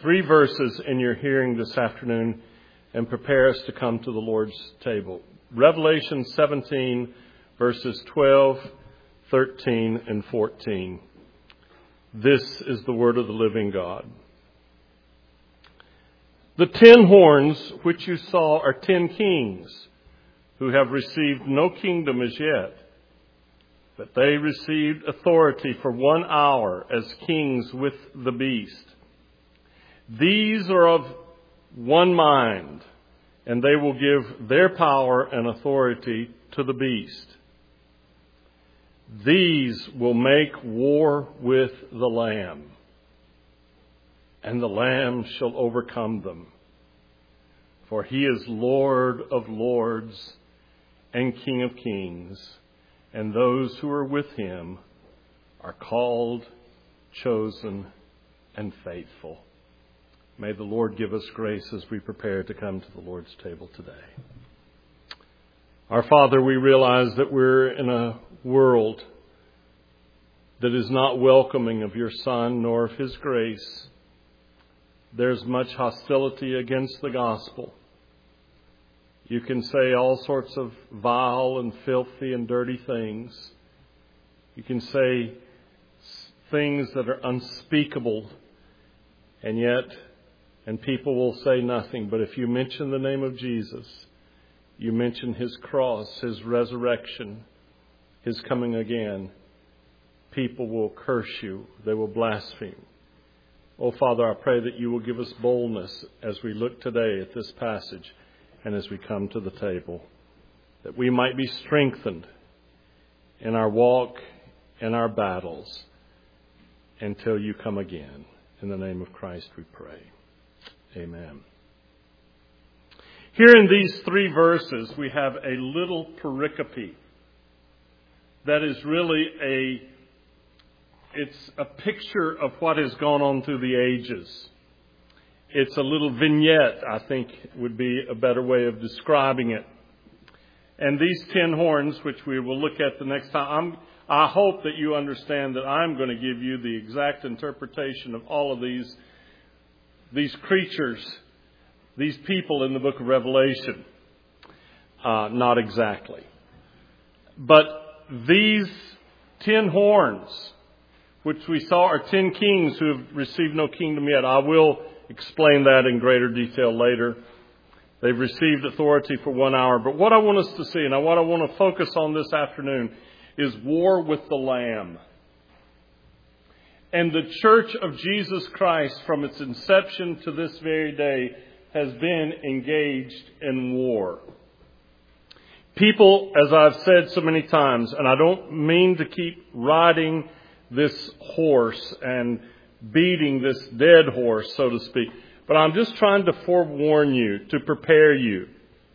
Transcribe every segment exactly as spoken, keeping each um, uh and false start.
three verses in your hearing this afternoon and prepare us to come to the Lord's table. Revelation seventeen, verses twelve, thirteen, and fourteen. This is the word of the living God. The ten horns which you saw are ten kings who have received no kingdom as yet, but they received authority for one hour as kings with the beast. These are of one mind, and they will give their power and authority to the beast. These will make war with the Lamb, and the Lamb shall overcome them. For he is Lord of lords and King of kings, and those who are with him are called, chosen, and faithful. May the Lord give us grace as we prepare to come to the Lord's table today. Our Father, we realize that we're in a world that is not welcoming of your Son nor of his grace. There's much hostility against the gospel. You can say all sorts of vile and filthy and dirty things. You can say things that are unspeakable, and yet, and people will say nothing. But if you mention the name of Jesus, you mention his cross, his resurrection, his coming again, people will curse you. They will blaspheme. Oh, Father, I pray that you will give us boldness as we look today at this passage and as we come to the table, that we might be strengthened in our walk and our battles until you come again. In the name of Christ we pray. Amen. Here in these three verses, we have a little pericope that is really a, it's a picture of what has gone on through the ages. It's a little vignette, I think would be a better way of describing it. And these ten horns, which we will look at the next time, I'm, I hope that you understand that I'm going to give you the exact interpretation of all of these These creatures, these people in the book of Revelation. Uh, not exactly. But these ten horns, which we saw are ten kings who have received no kingdom yet. I will explain that in greater detail later. They've received authority for one hour. But what I want us to see, and what I want to focus on this afternoon, is war with the Lamb. And the Church of Jesus Christ, from its inception to this very day, has been engaged in war. People, as I've said so many times, and I don't mean to keep riding this horse and beating this dead horse, so to speak, but I'm just trying to forewarn you, to prepare you.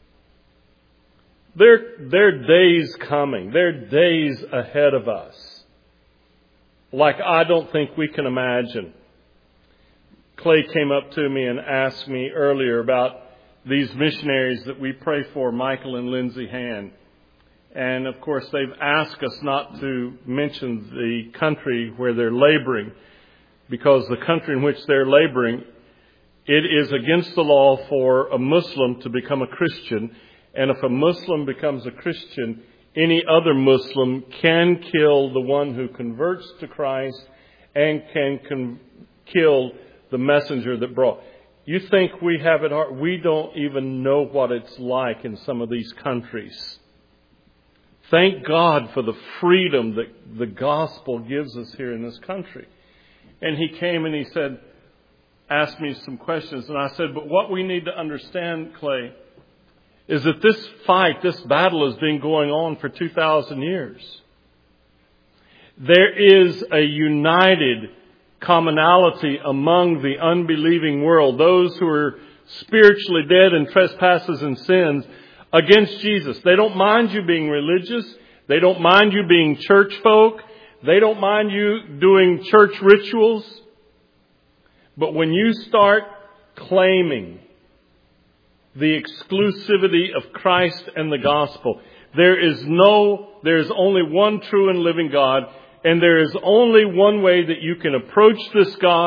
There, there are days coming. There are days ahead of us, like I don't think we can imagine. Clay came up to me and asked me earlier about these missionaries that we pray for, Michael and Lindsay Hand. And of course, they've asked us not to mention the country where they're laboring, because the country in which they're laboring, it is against the law for a Muslim to become a Christian. And if a Muslim becomes a Christian, any other Muslim can kill the one who converts to Christ and can con- kill the messenger that brought. You think we have it hard? We don't even know what it's like in some of these countries. Thank God for the freedom that the gospel gives us here in this country. And he came and he said, asked me some questions. And I said, but what we need to understand, Clay, is that this fight, this battle has been going on for two thousand years. There is a united commonality among the unbelieving world, those who are spiritually dead in trespasses and sins, against Jesus. They don't mind you being religious. They don't mind you being church folk. They don't mind you doing church rituals. But when you start claiming the exclusivity of Christ and the gospel, there is no, there is only one true and living God, and there is only one way that you can approach this God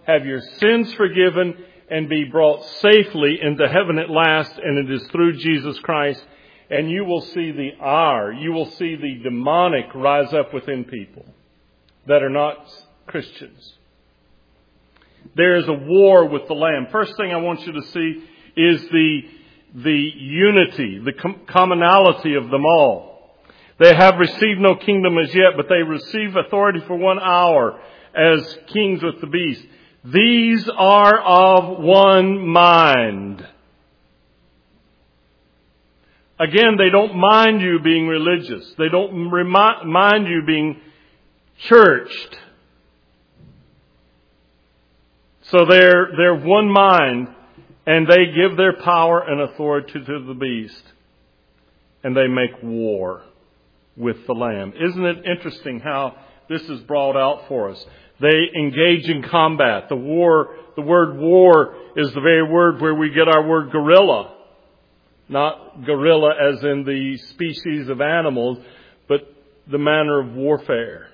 have your sins forgiven, and be brought safely into heaven at last, and it is through Jesus Christ. And you will see the hour, you will see the demonic rise up within people that are not Christians. There is a war with the Lamb. First thing I want you to see is the, the unity, the com- commonality of them all. They have received no kingdom as yet, but they receive authority for one hour as kings with the beast. These are of one mind. Again, they don't mind you being religious. They don't remi- mind you being churched. So they're, they're one mind, and they give their power and authority to the beast. And they make war with the Lamb. Isn't it interesting how this is brought out for us? They engage in combat. The war, the word war is the very word where we get our word guerrilla. Not gorilla as in the species of animals, but the manner of warfare.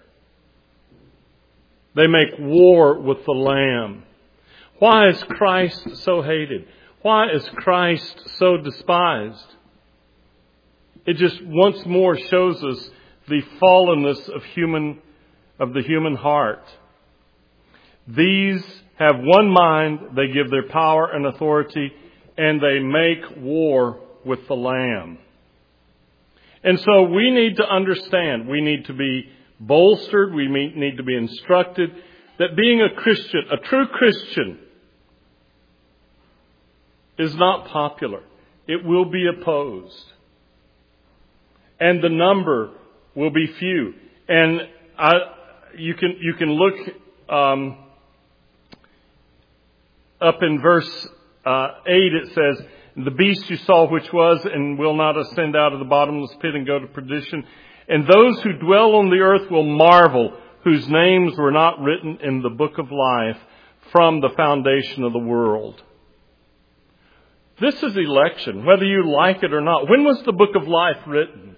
They make war with the Lamb. Why is Christ so hated? Why is Christ so despised? It just once more shows us the fallenness of human, of the human heart. These have one mind, they give their power and authority, and they make war with the Lamb. And so we need to understand, we need to be bolstered, we need to be instructed that being a Christian, a true Christian, is not popular. It will be opposed. And the number will be few. And I, you can you can look um, up in verse uh, eight. It says, "The beast you saw, which was and will not ascend out of the bottomless pit and go to perdition, and those who dwell on the earth will marvel, whose names were not written in the book of life from the foundation of the world." This is election, whether you like it or not. When was the book of life written?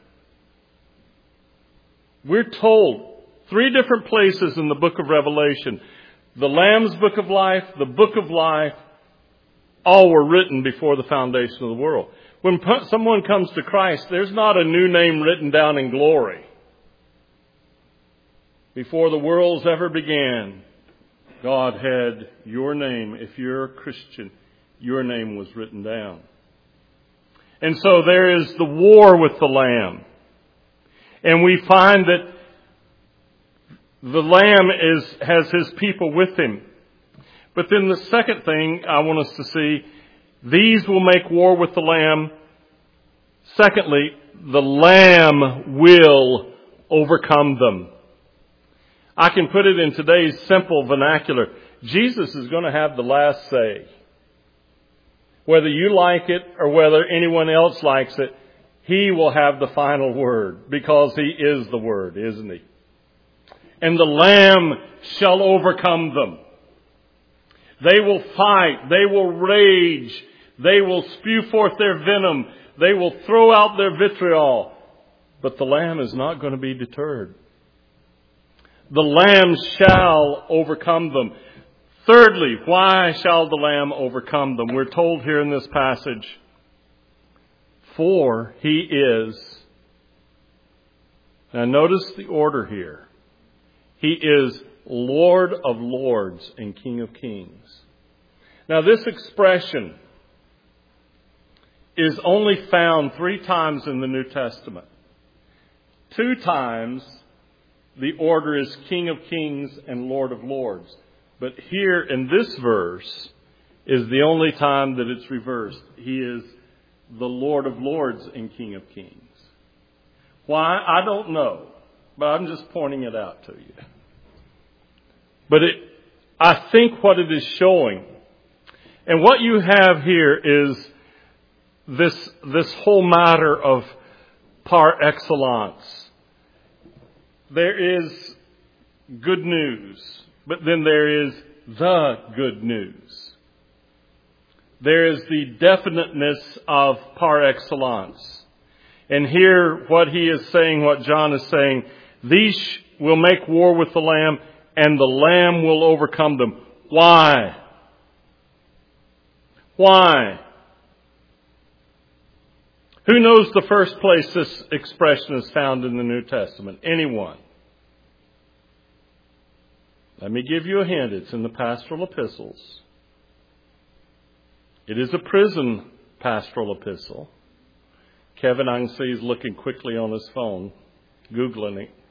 We're told three different places in the book of Revelation. The Lamb's book of life, the book of life, all were written before the foundation of the world. When someone comes to Christ, there's not a new name written down in glory. Before the worlds ever began, God had your name. If you're a Christian, your name was written down. And so there is the war with the Lamb. And we find that the Lamb is has his people with him. But then the second thing I want us to see, these will make war with the Lamb. Secondly, the Lamb will overcome them. I can put it in today's simple vernacular. Jesus is going to have the last say. Whether you like it or whether anyone else likes it, He will have the final word because He is the Word, isn't He? And the Lamb shall overcome them. They will fight. They will rage. They will spew forth their venom. They will throw out their vitriol. But the Lamb is not going to be deterred. The Lamb shall overcome them. Thirdly, why shall the Lamb overcome them? We're told here in this passage, for He is. Now notice the order here. He is Lord of Lords and King of Kings. Now this expression is only found three times in the New Testament. Two times the order is King of Kings and Lord of Lords. But here in this verse is the only time that it's reversed. He is the Lord of Lords and King of Kings. Why? I don't know. But I'm just pointing it out to you. But it, I think what it is showing, and what you have here is this, this whole matter of par excellence. There is good news, but then there is the good news. There is the definiteness of par excellence. And here what he is saying, what John is saying, these will make war with the Lamb, and the Lamb will overcome them. Why? Why? Who knows the first place this expression is found in the New Testament? Anyone? Let me give you a hint. It's in the pastoral epistles. It is a prison pastoral epistle. Kevin, I can see he's looking quickly on his phone, Googling it.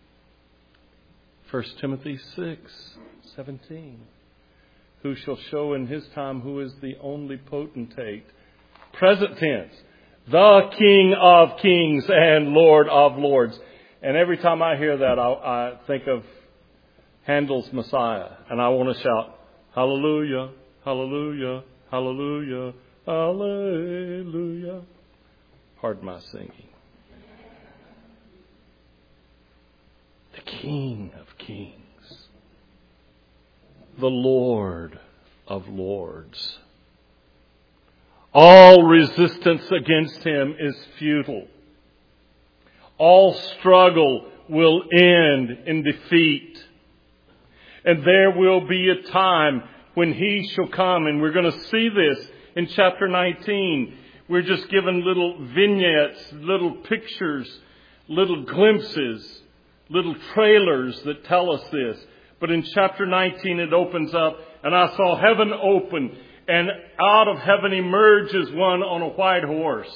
First Timothy six seventeen. Who shall show in his time who is the only potentate? Present tense. The King of kings and Lord of lords. And every time I hear that, I, I think of Handel's Messiah. And I want to shout, hallelujah, hallelujah, hallelujah, hallelujah. Pardon my singing. The King of kings. The Lord of lords. All resistance against him is futile. All struggle will end in defeat. And there will be a time when he shall come. And we're going to see this in chapter nineteen. We're just given little vignettes, little pictures, little glimpses, little trailers that tell us this. But in chapter nineteen it opens up, and I saw heaven open, and out of heaven emerges one on a white horse.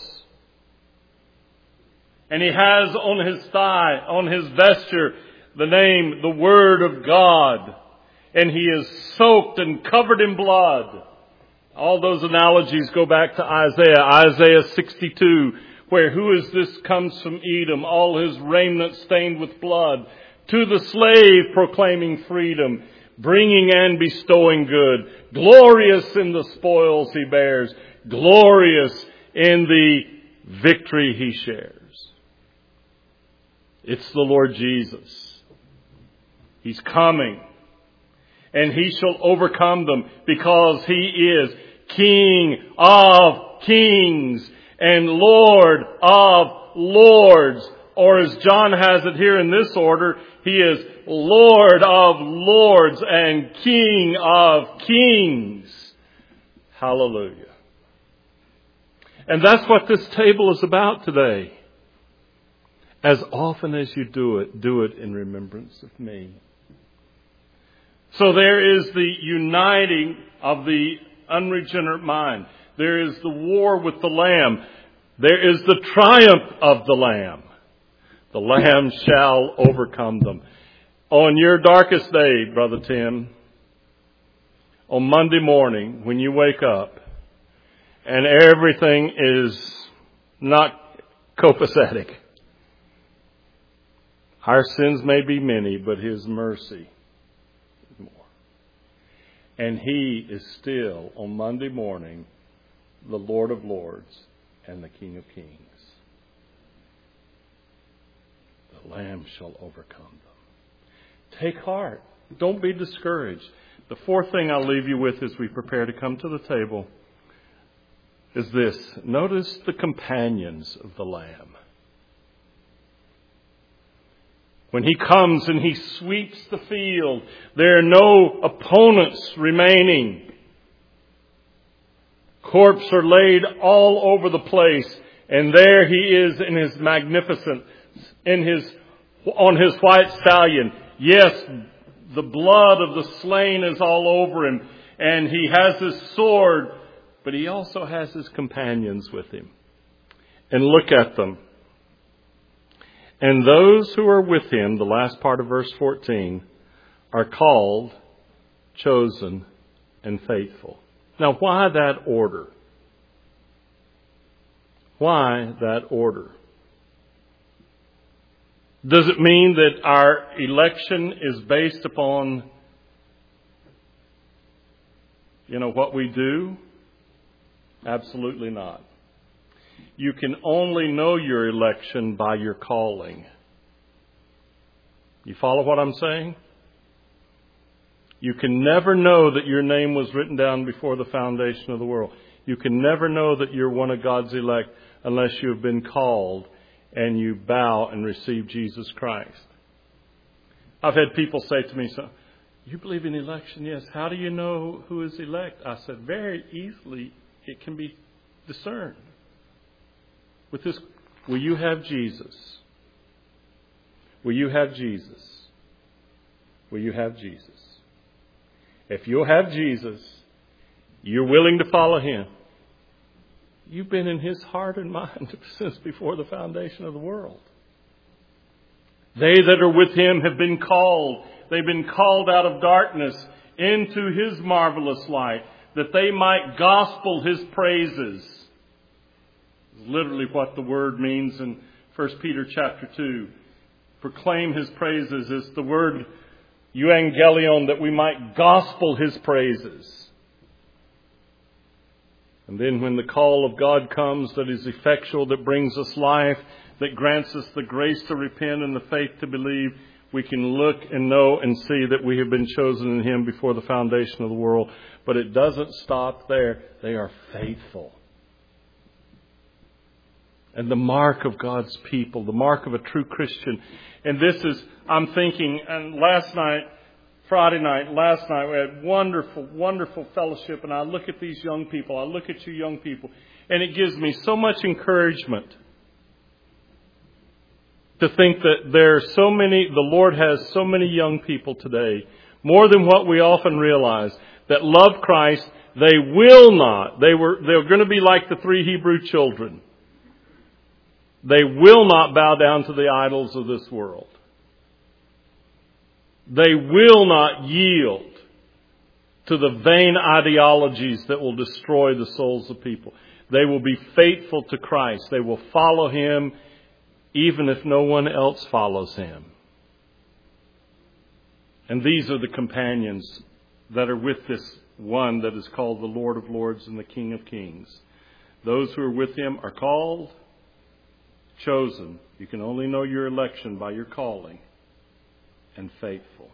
And he has on his thigh, on his vesture, the name, the Word of God. And he is soaked and covered in blood. All those analogies go back to Isaiah, Isaiah sixty-two, where who is this comes from Edom, all his raiment stained with blood. To the slave proclaiming freedom, bringing and bestowing good. Glorious in the spoils he bears. Glorious in the victory he shares. It's the Lord Jesus. He's coming. And he shall overcome them because he is King of kings and Lord of lords. Or as John has it here in this order, he is Lord of lords and King of kings. Hallelujah. And that's what this table is about today. As often as you do it, do it in remembrance of me. So there is the uniting of the unregenerate mind. There is the war with the Lamb. There is the triumph of the Lamb. The Lamb shall overcome them. On your darkest day, Brother Tim, on Monday morning when you wake up and everything is not copacetic, our sins may be many, but His mercy is more. And He is still, on Monday morning, the Lord of lords and the King of kings. The Lamb shall overcome them. Take heart. Don't be discouraged. The fourth thing I'll leave you with as we prepare to come to the table is this. Notice the companions of the Lamb. When He comes and He sweeps the field, there are no opponents remaining. Corpses are laid all over the place, and there He is in His magnificence, in His on His white stallion. Yes, the blood of the slain is all over Him, and He has His sword, but He also has His companions with Him. And look at them. And those who are with Him, the last part of verse fourteen, are called, chosen, and faithful. Now, why that order? Why that order? Does it mean that our election is based upon, you know, what we do? Absolutely not. You can only know your election by your calling. You follow what I'm saying? You can never know that your name was written down before the foundation of the world. You can never know that you're one of God's elect unless you have been called and you bow and receive Jesus Christ. I've had people say to me, You believe in election? Yes. How do you know who is elect? I said, very easily it can be discerned. With this, will you have Jesus? Will you have Jesus? Will you have Jesus? If you'll have Jesus, you're willing to follow Him. You've been in His heart and mind since before the foundation of the world. They that are with Him have been called. They've been called out of darkness into His marvelous light, that they might gospel His praises. Literally what the word means in First Peter chapter two. Proclaim His praises is the word euangelion, that we might gospel His praises. And then when the call of God comes that is effectual, that brings us life, that grants us the grace to repent and the faith to believe, we can look and know and see that we have been chosen in Him before the foundation of the world. But it doesn't stop there. They are faithful. And the mark of God's people, the mark of a true Christian. And this is, I'm thinking, and last night, Friday night, last night, we had wonderful, wonderful fellowship. And I look at these young people, I look at you young people, and it gives me so much encouragement to think that there are so many, the Lord has so many young people today, more than what we often realize, that love Christ. They will not, they were, they're going to be like the three Hebrew children. They will not bow down to the idols of this world. They will not yield to the vain ideologies that will destroy the souls of people. They will be faithful to Christ. They will follow Him even if no one else follows Him. And these are the companions that are with this one that is called the Lord of Lords and the King of Kings. Those who are with Him are called, chosen. You can only know your election by your calling, and faithful.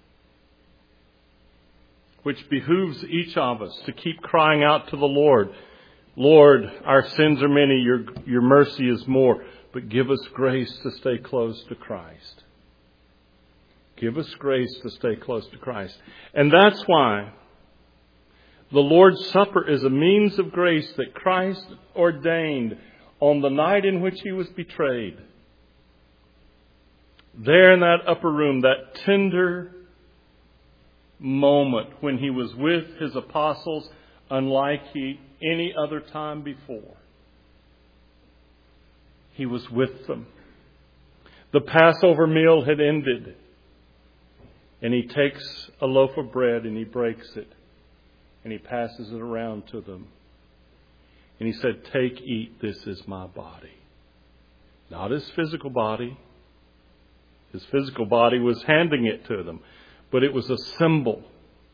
Which behooves each of us to keep crying out to the Lord. Lord, our sins are many, your, your mercy is more, but give us grace to stay close to Christ. Give us grace to stay close to Christ. And that's why the Lord's Supper is a means of grace that Christ ordained on the night in which He was betrayed. There in that upper room, that tender moment when He was with His apostles, unlike he, any other time before. He was with them. The Passover meal had ended. And He takes a loaf of bread and He breaks it. And He passes it around to them. And He said, take, eat, this is my body. Not His physical body. His physical body was handing it to them. But it was a symbol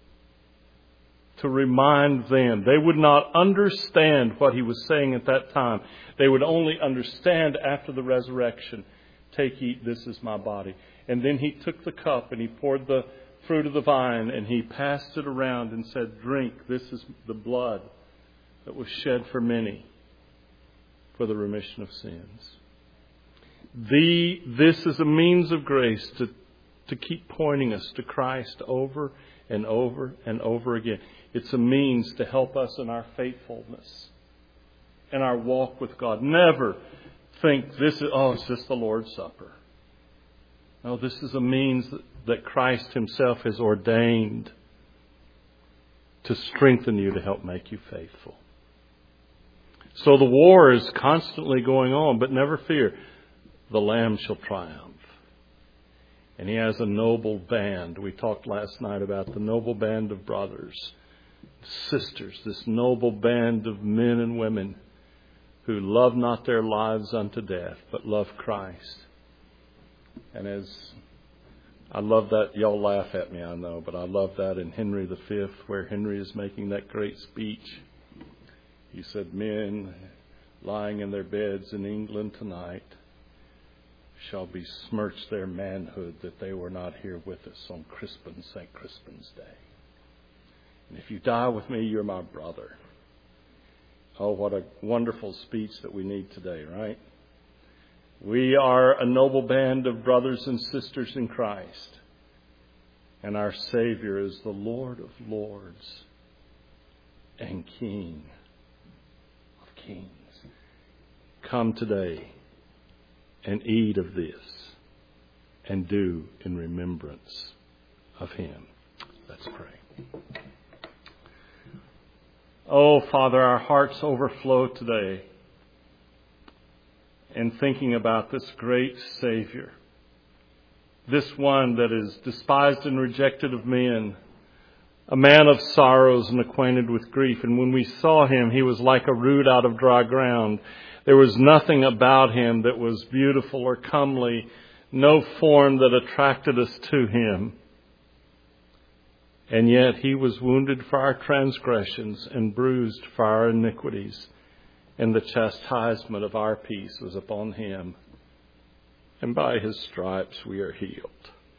to remind them. They would not understand what He was saying at that time. They would only understand after the resurrection. Take, eat, this is my body. And then He took the cup and He poured the fruit of the vine and He passed it around and said, drink, this is the blood that was shed for many for the remission of sins. The, this is a means of grace to, to keep pointing us to Christ over and over and over again. It's a means to help us in our faithfulness and our walk with God. Never think this is, oh, it's just the Lord's Supper. No, this is a means that, that Christ Himself has ordained to strengthen you, to help make you faithful. So the war is constantly going on, but never fear. The Lamb shall triumph. And He has a noble band. We talked last night about the noble band of brothers, sisters, this noble band of men and women who love not their lives unto death, but love Christ. And as I love that, y'all laugh at me, I know, but I love that in Henry the Fifth, where Henry is making that great speech. He said, men lying in their beds in England tonight shall besmirch their manhood that they were not here with us on Crispin, Saint Crispin's Day. And if you die with me, you're my brother. Oh, what a wonderful speech that we need today, right? We are a noble band of brothers and sisters in Christ. And our Savior is the Lord of lords and King of kings. Come today and eat of this and do in remembrance of Him. Let's pray. Oh, Father, our hearts overflow today in thinking about this great Savior, this one that is despised and rejected of men, a man of sorrows and acquainted with grief. And when we saw Him, He was like a root out of dry ground. There was nothing about Him that was beautiful or comely, no form that attracted us to Him. And yet He was wounded for our transgressions and bruised for our iniquities. And the chastisement of our peace was upon Him. And by His stripes we are healed.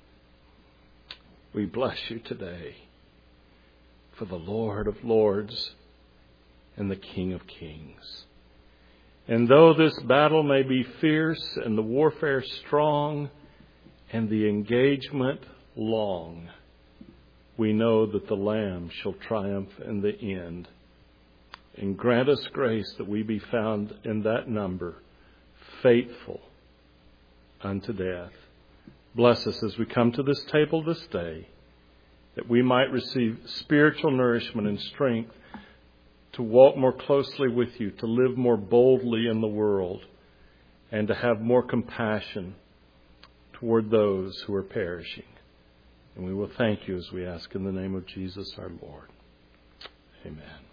We bless You today for the Lord of lords and the King of kings. And though this battle may be fierce and the warfare strong and the engagement long, we know that the Lamb shall triumph in the end. And grant us grace that we be found in that number, faithful unto death. Bless us as we come to this table this day, that we might receive spiritual nourishment and strength to walk more closely with You, to live more boldly in the world, and to have more compassion toward those who are perishing. And we will thank You as we ask in the name of Jesus our Lord. Amen.